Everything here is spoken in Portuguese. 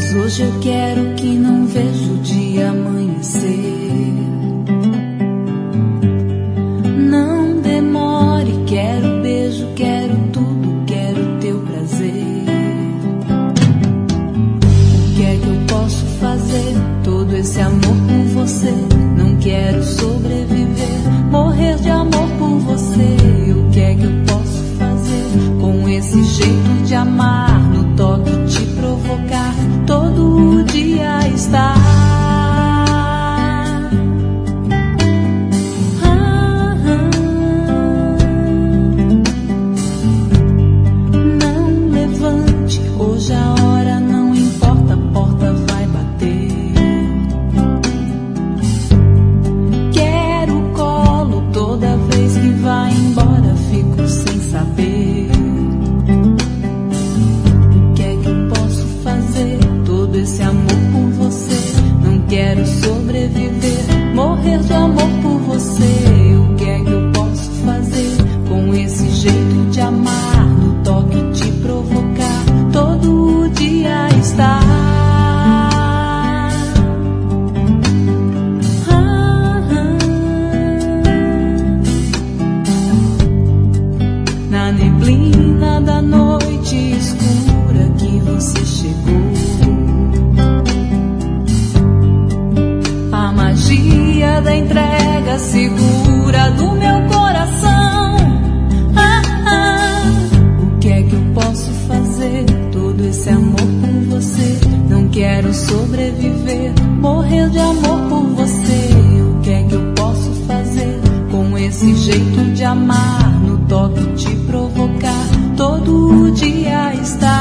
Hoje eu quero que não veja o dia amanhecer. Não demore, quero beijo, quero tudo, quero teu prazer. O que é que eu posso fazer? Todo esse amor por você. Não quero sobreviver, morrer de amor por você. O que é que eu posso fazer com esse jeito de amar? No toque te provocar, todo dia está. Não levante, hoje a hora não importa, a porta vai bater. Quero colo, toda vez que vai embora fico sem saber. Esse amor por você, não quero sobreviver, morrer de amor por você. O que é que eu posso fazer com esse jeito de amar? No toque te provocar, todo dia está. Na neblina da noite escura que você chegou. Da entrega segura do meu coração. O que é que eu posso fazer? Todo esse amor por você. Não quero sobreviver, morrer de amor por você. O que é que eu posso fazer com esse jeito de amar? No toque te provocar, todo dia está.